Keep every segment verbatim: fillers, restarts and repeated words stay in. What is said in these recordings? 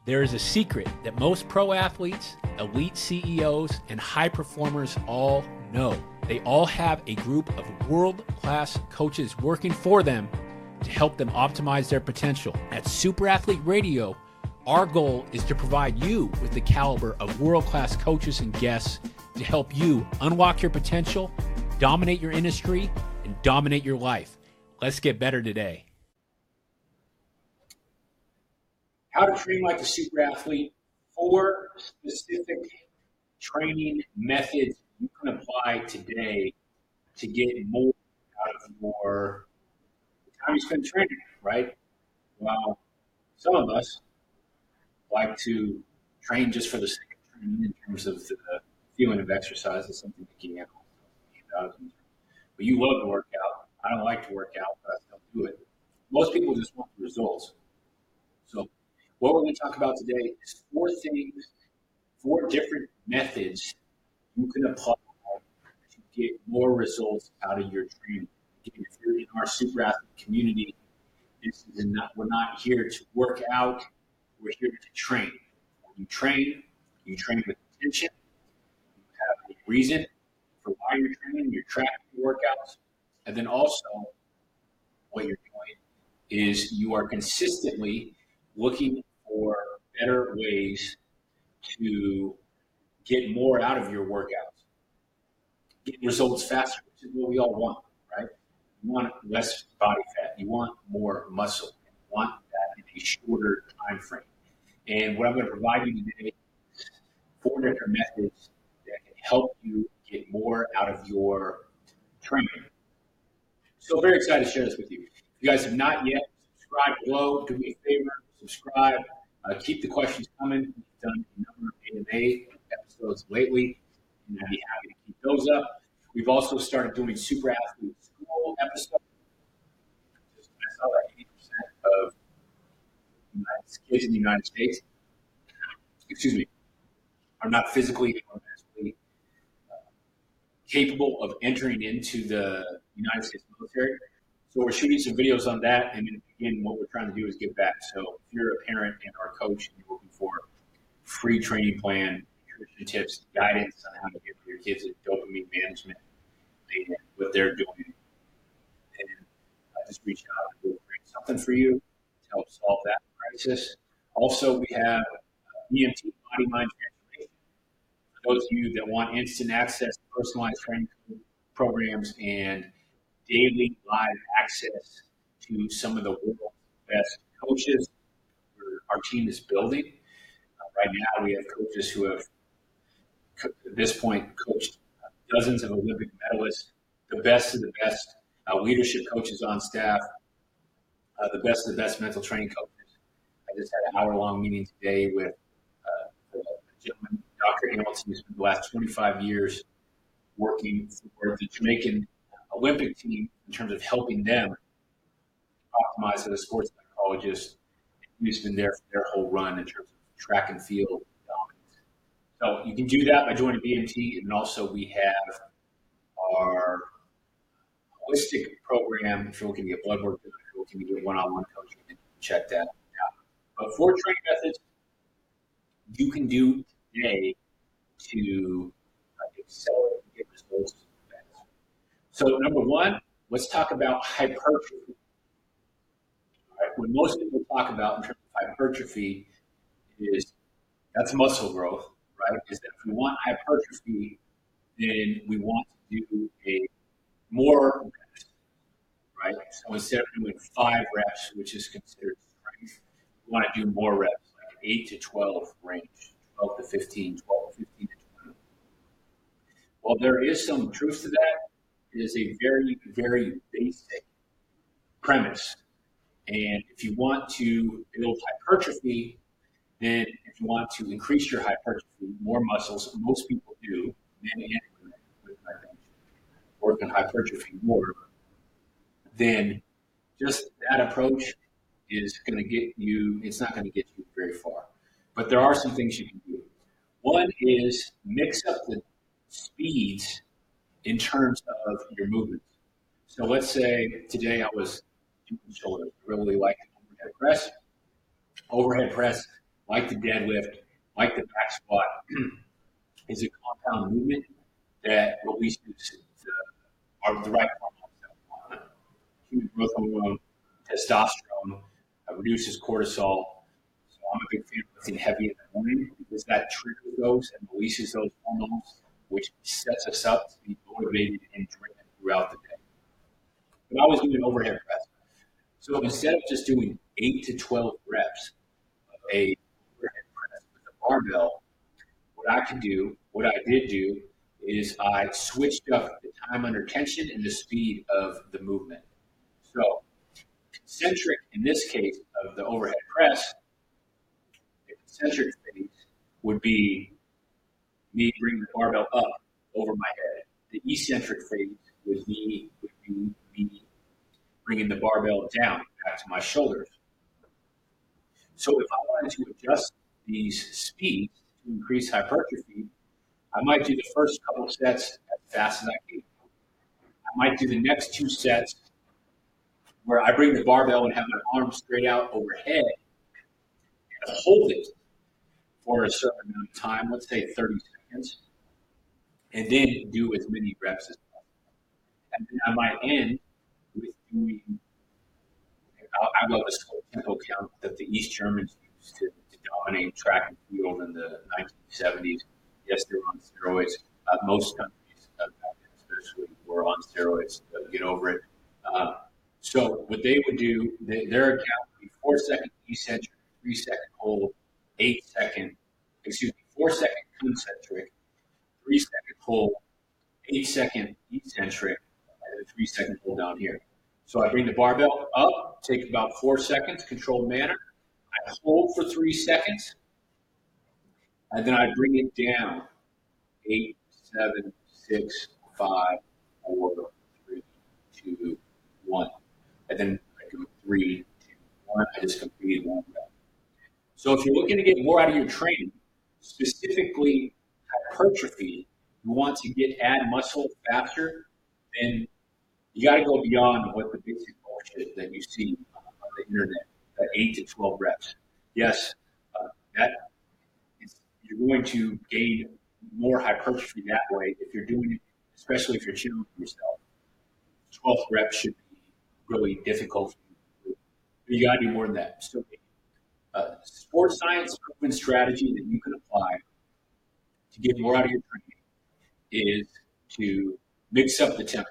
There is a secret that most pro athletes, elite C E Os, and high performers all know. They all have a group of world-class coaches working for them to help them optimize their potential. At Super Athlete Radio, our goal is to provide you with the caliber of world-class coaches and guests to help you unlock your potential, dominate your industry, and dominate your life. Let's get better today. How to train like a super athlete. Four specific training methods you can apply today to get more out of your time you spend training, right? Well, some of us like to train just for the sake of training in terms of the feeling of exercise. It's something that can but you love to work out. I don't like to work out, but I still do it. Most people just want the results. So what we're going to talk about today is four things, four different methods you can apply to get more results out of your training. Again, if you're in our super athlete community, this is not, we're not here to work out. We're here to train. When you train, you train with intention. You have a reason for why you're training. You're tracking your workouts. And then also what you're doing is you are consistently looking for better ways to get more out of your workouts, get results faster, which is what we all want, right? You want less body fat. You want more muscle. You want that in a shorter time frame. And what I'm going to provide you today is four different methods that can help you get more out of your training. So very excited to share this with you. If you guys have not yet, subscribe below. Do me a favor, subscribe. Uh, keep the questions coming. We've done a number of A M A episodes lately, and I'd be happy to keep those up. We've also started doing Super Athlete School episodes. Just I saw that eighty percent of kids in the United States, excuse me, are not physically or mentally uh, capable of entering into the United States military. So we're shooting some videos on that, and then again, what we're trying to do is give back. So if you're a parent and or coach and you're looking for free training plan, nutrition tips, guidance on how to give your kids a dopamine management and what they're doing, and uh, just reach out and we'll bring something for you to help solve that crisis. Also, we have uh, B M T, Body Mind Transformation. For those of you that want instant access to personalized training programs and daily live access to some of the world's best coaches our team is building. Uh, right now, we have coaches who have, at this point, coached dozens of Olympic medalists, the best of the best uh, leadership coaches on staff, uh, the best of the best mental training coaches. I just had an hour-long meeting today with uh, a gentleman, Doctor Hamilton, who's spent the last twenty-five years working for the Jamaican Olympic team in terms of helping them optimize as a sports psychologist. He's been there for their whole run in terms of track and field dominance. So you can do that by joining B M T, and also we have our holistic program. If you're looking to get blood work done, if you're looking to get one-on-one coaching, you can check that out. But four training methods you can do today to uh, accelerate and get results fast. So number one, let's talk about hypertrophy. All right, what most people talk about in terms of hypertrophy is that's muscle growth, right? Is that if we want hypertrophy, then we want to do a more reps, right? So instead of doing five reps, which is considered strength, we want to do more reps, like eight to twelve range, twelve to fifteen, twelve to fifteen to twenty. Well, there is some truth to that. It is a very, very basic premise. And if you want to build hypertrophy, then if you want to increase your hypertrophy, more muscles, most people do, men and women, with my bench, work on hypertrophy more, then just that approach is going to get you, it's not going to get you very far. But there are some things you can do. One is mix up the speeds in terms of your movements. So let's say today I was doing shoulders. I really like overhead press. Overhead press like the deadlift, like the back squat, is a compound movement that releases the, our, the right hormones, human growth hormone, testosterone, uh, reduces cortisol. So I'm a big fan of lifting heavy in the morning because that triggers those and releases those hormones, which sets us up to be motivated and driven throughout the day. But I was doing overhead press. So instead of just doing eight to twelve reps of a overhead press with a barbell, what I could do, what I did do, is I switched up the time under tension and the speed of the movement. So concentric, in this case, of the overhead press, the concentric phase would be me bringing the barbell up over my head. The eccentric phase would be, would be me bringing the barbell down back to my shoulders. So if I wanted to adjust these speeds to increase hypertrophy, I might do the first couple of sets as fast as I can. I might do the next two sets where I bring the barbell and have my arms straight out overhead and hold it for a certain amount of time, let's say thirty seconds, and then do as many reps as possible. And then I might end with doing, I love this whole tempo count that the East Germans used to, to dominate track and field in the nineteen seventies. Yes, they were on steroids. Uh, most countries, uh, especially, were on steroids. Uh, get over it. Uh, so what they would do, they, their account would be four second eccentric, three second hold, eight second, excuse me, four second concentric, three second hold, eight second eccentric, and a three second hold down here. So I bring the barbell up, take about four seconds, controlled manner. I hold for three seconds, and then I bring it down. Eight, seven, six, five, four, three, two, one. And then I go three, two, one. I just completed one rep. So if you're looking to get more out of your training, specifically hypertrophy, you want to get add muscle faster, then you got to go beyond what the basic bullshit that you see on the internet, that eight to twelve reps. Yes, uh, that is, you're going to gain more hypertrophy that way if you're doing it, especially if you're challenging yourself. twelve reps should be really difficult. But you got to do more than that. So, uh, sports science proven strategy that you can apply to get more out of your training is to mix up the tempos.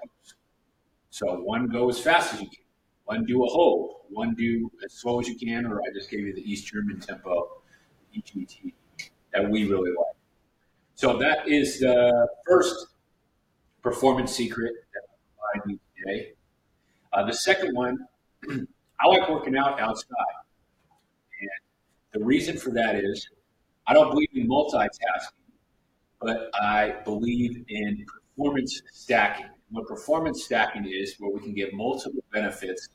So one go as fast as you can, one do a hold, one do as slow as you can, or I just gave you the East German tempo, E G T, that we really like. So that is the first performance secret that I provide you today. Uh, the second one, I like working out outside. And the reason for that is I don't believe in multitasking, but I believe in performance stacking. What performance stacking is, where we can get multiple benefits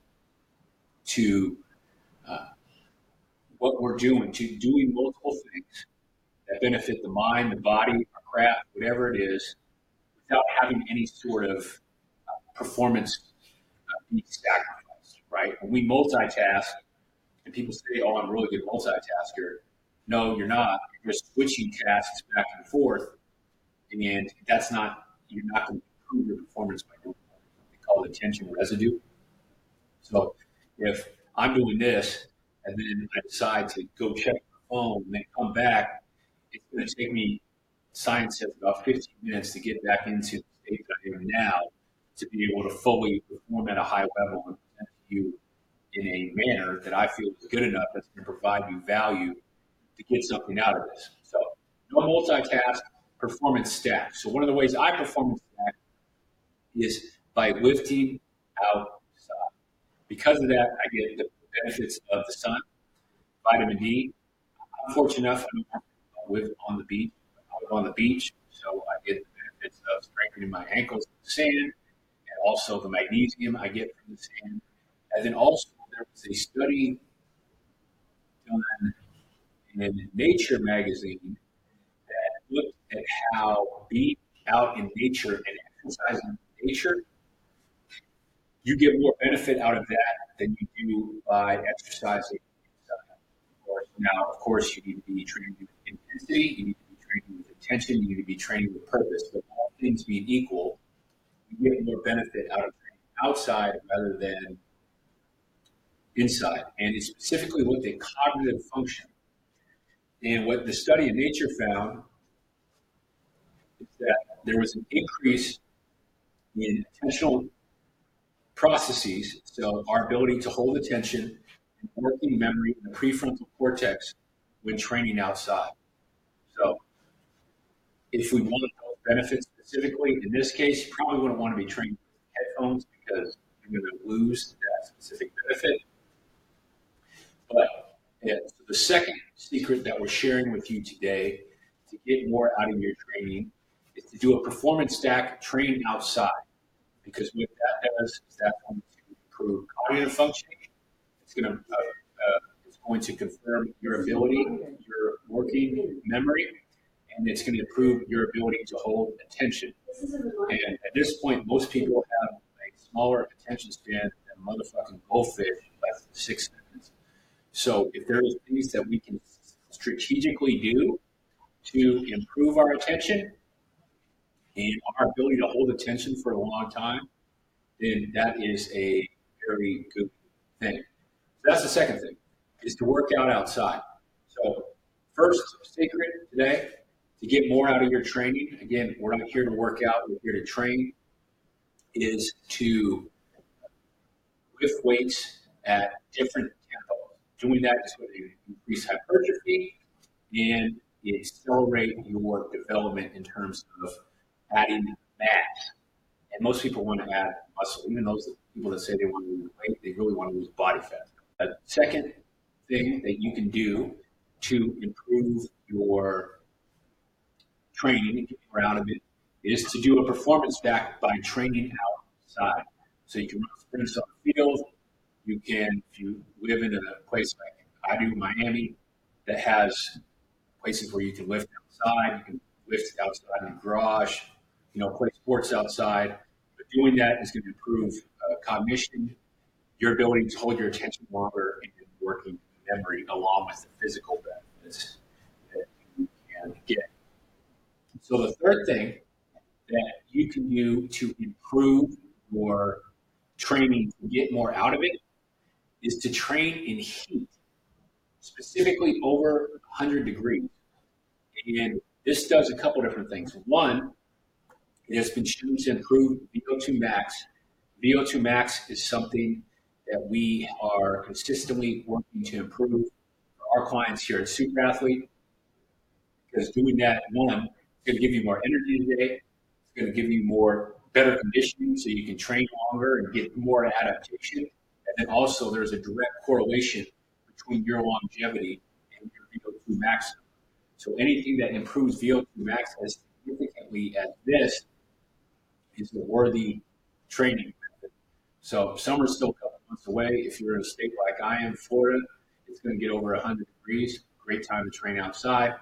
to uh, what we're doing, to doing multiple things that benefit the mind, the body, our craft, whatever it is, without having any sort of uh, performance uh, be sacrificed, right? When we multitask, and people say, oh, I'm a really good multitasker. No, you're not. You're just switching tasks back and forth, and that's not, you're not going to improve your performance by doing what we call attention residue. So if I'm doing this, and then I decide to go check my phone and then come back, it's going to take me, science says, about fifteen minutes to get back into the state that I am now to be able to fully perform at a high level and present to you in a manner that I feel is good enough that's going to provide you value to get something out of this. So no multitask, performance stack. So one of the ways I performance stack is by lifting outside. Because of that, I get the benefits of the sun, vitamin D. I'm fortunate enough I don't have to live on the beach. I live on the beach, so I get the benefits of strengthening my ankles in the sand, and also the magnesium I get from the sand. And then also there was a study done in Nature magazine that looked at how being out in nature and exercising in nature, you get more benefit out of that than you do by exercising inside. Of course, Now, of course, you need to be training with intensity, you need to be training with attention, you need to be training with purpose. But all things being equal, you get more benefit out of training outside rather than inside. And it specifically looked at cognitive function. And what the study in Nature found is that there was an increase in attentional processes, so our ability to hold attention and working memory in the prefrontal cortex when training outside. So if we want those benefits specifically, in this case, you probably wouldn't want to be training with headphones because you're going to lose that specific benefit. But yeah, so the second secret that we're sharing with you today to get more out of your training is to do a performance stack training outside. Because what that does is that's going to improve cognitive functioning. It's going to uh, uh, it's going to confirm your ability, your working memory, and it's going to improve your ability to hold attention. And at this point, most people have a smaller attention span than motherfucking goldfish, less than six seconds. So if there is things that we can strategically do to improve our attention and our ability to hold attention for a long time, then that is a very good thing. So that's the second thing, is to work out outside. So first secret today, to get more out of your training, again, we're not here to work out, we're here to train, is to lift weights at different tempos. Doing that is going to increase hypertrophy and accelerate your development in terms of adding mass. And most people want to add muscle. Even those people that say they want to lose weight, they really want to lose body fat. A second thing that you can do to improve your training and get more out of it is to do a performance stack by training outside. So you can run sprints on the field. You can, if you live in a place like I do, Miami, that has places where you can lift outside, you can lift outside in the garage, you know, play sports outside. But doing that is going to improve uh, cognition, your ability to hold your attention longer, and working memory, along with the physical benefits that you can get. So the third thing that you can do to improve your training to get more out of it is to train in heat, specifically over one hundred degrees. And this does a couple different things. One, it has been shown to improve V O two max. V O two max is something that we are consistently working to improve for our clients here at Super Athlete, because doing that, one, it's going to give you more energy today. It's going to give you more better conditioning so you can train longer and get more adaptation. And then also there's a direct correlation between your longevity and your V O two max. So anything that improves V O two max as significantly as this is a worthy training method. So summer's still a couple months away. If you're in a state like I am, Florida, it's going to get over one hundred degrees. Great time to train outside.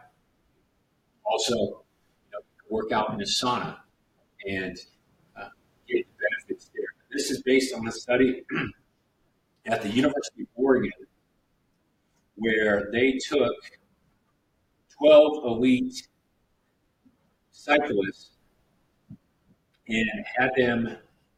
Also, you know, work out in a sauna and uh, get the benefits there. This is based on a study at the University of Oregon where they took twelve elite cyclists and had them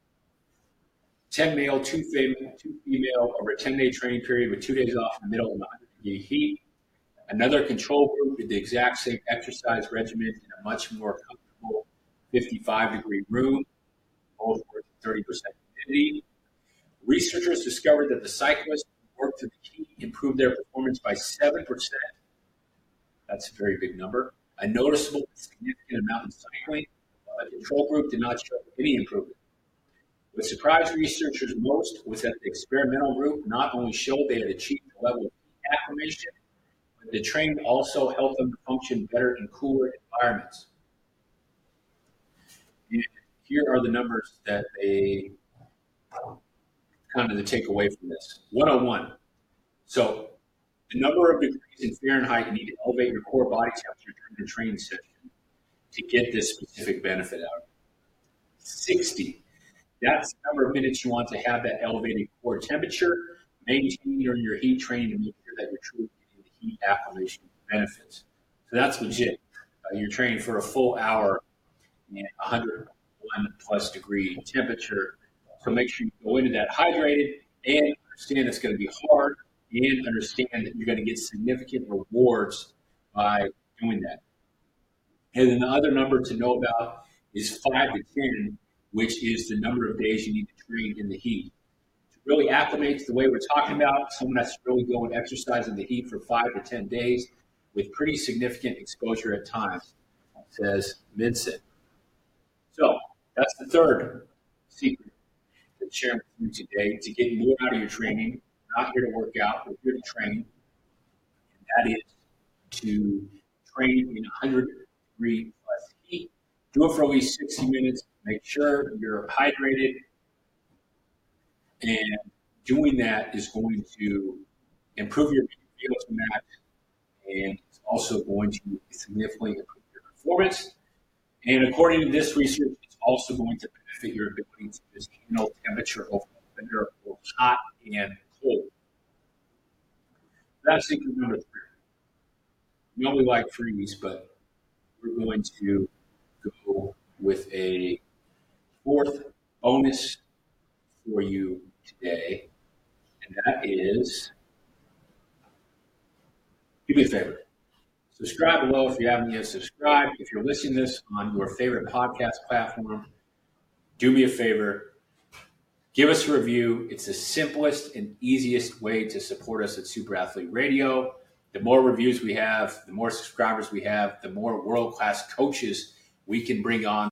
ten male, two female, two female over a ten-day training period with two days off in the middle of one hundred degree heat. Another control group did the exact same exercise regimen in a much more comfortable fifty-five degree room, both worked at thirty percent humidity. Researchers discovered that the cyclists who worked to the heat improved their performance by seven percent. That's a very big number. A noticeable and significant amount in cycling, while the control group did not show any improvement. What surprised researchers most was that the experimental group not only showed they had achieved a level of heat acclimation, but the training also helped them to function better in cooler environments. And here are the numbers that they kind of the takeaway from this. one oh one. So the number of degrees in Fahrenheit you need to elevate your core body temperature during the training session to get this specific benefit out. sixty. That's the number of minutes you want to have that elevated core temperature. Maintain during your heat training to make sure that you're truly getting the heat acclimation benefits. So that's legit. Uh, you're training for a full hour in one hundred one plus degree temperature. So make sure you go into that hydrated and understand it's going to be hard and understand that you're going to get significant rewards by doing that. And then the other number to know about is five to ten, which is the number of days you need to train in the heat. To really acclimate to the way we're talking about, someone has to really go and exercise in the heat for five to ten days with pretty significant exposure at times, says Midson. So that's the third secret that I'm sharing with you today to get more out of your training. We're not here to work out, we're here to train. And that is to train in one hundred degree plus heat. Do it for at least sixty minutes. Make sure you're hydrated. And doing that is going to improve your V O two max, and it's also going to significantly improve your performance. And according to this research, it's also going to benefit your ability to just handle temperature over better, both hot and cold. That's secret number three. We only like freeze, but we're going to go with a fourth bonus for you today, and that is, do me a favor. Subscribe below if you haven't yet subscribed. If you're listening to this on your favorite podcast platform, do me a favor. Give us a review. It's the simplest and easiest way to support us at Super Athlete Radio. The more reviews we have, the more subscribers we have, the more world-class coaches we can bring on